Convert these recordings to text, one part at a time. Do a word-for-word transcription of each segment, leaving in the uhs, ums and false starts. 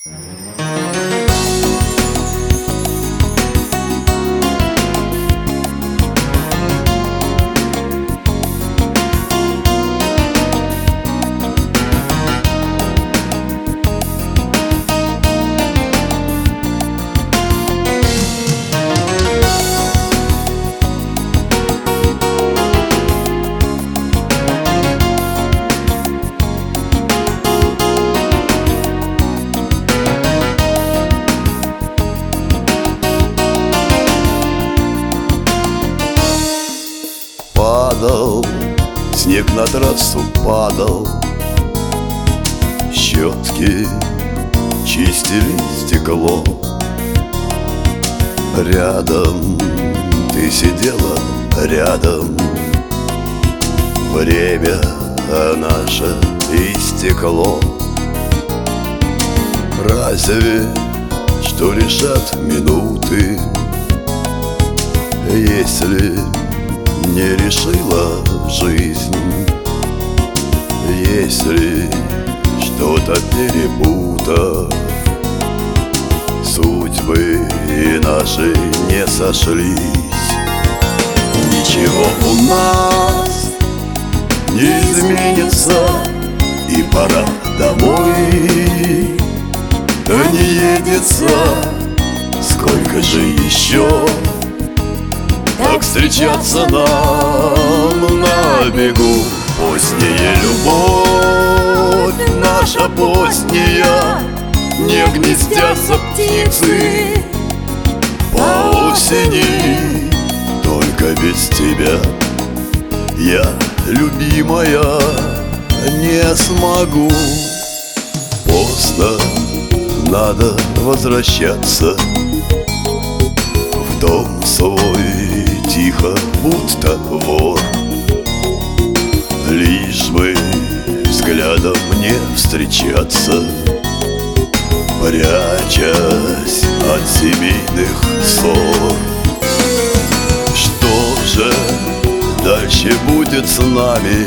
Падал, снег на трассу падал, щетки чистили стекло. Рядом ты сидела, рядом. Время наше истекло. Разве что решат минуты, если не решила жизнь, если что-то перепутав, судьбы наши не сошлись. Ничего у нас не изменится, и пора домой. Не едется, сколько же еще так встречаться нам на бегу. Поздняя любовь наша поздняя, не гнездятся птицы по осени. Только без тебя я, любимая, не смогу. Поздно, надо возвращаться в дом свой, тихо, будто вор, лишь бы взглядом не встречаться, прячась от семейных ссор. Что же дальше будет с нами?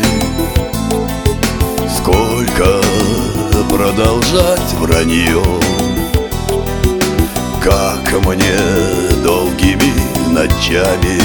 Сколько продолжать вранье? Как мне долгими ночами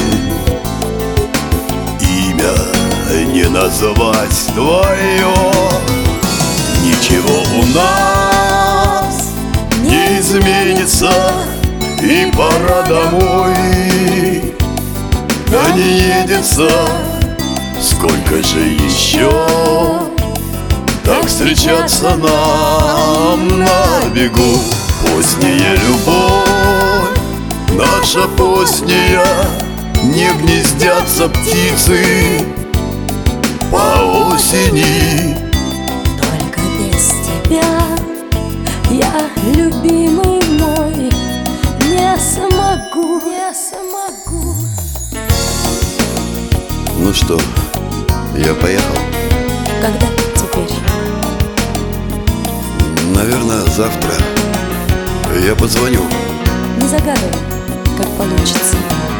имя не назвать твое? Ничего у нас не изменится, и пора домой. Да не едется, сколько же еще так встречаться нам на бегу. Поздняя любовь наша поздняя, не гнездятся птицы по осени. Только без тебя я, любимый мой, не смогу, не смогу. Ну что, я поехал. Когда теперь? Наверное, завтра. Я позвоню. Не загадывай, как получится.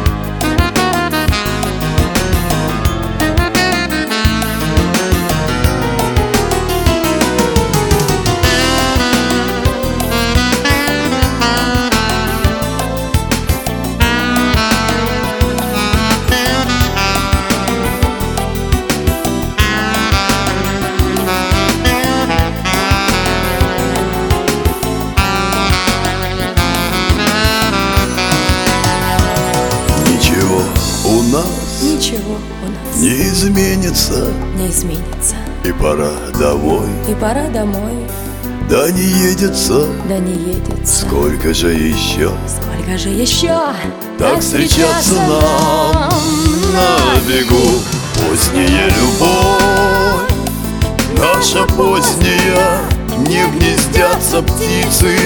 У нас ничего у нас не изменится, не изменится, и пора домой. и пора домой. Да не едется, Да не едется, сколько же еще сколько же еще так встречаться нам на бегу. Поздняя любовь наша поздняя, не гнездятся птицы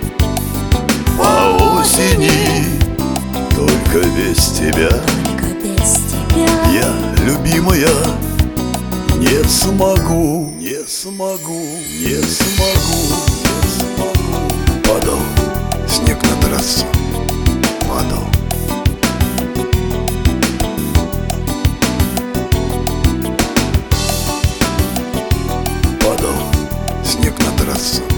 по осени. Только без тебя, только без тебя я, любимая, не смогу, не смогу, не смогу, не смогу. Падал снег на трассу, падал. Падал снег на трассу.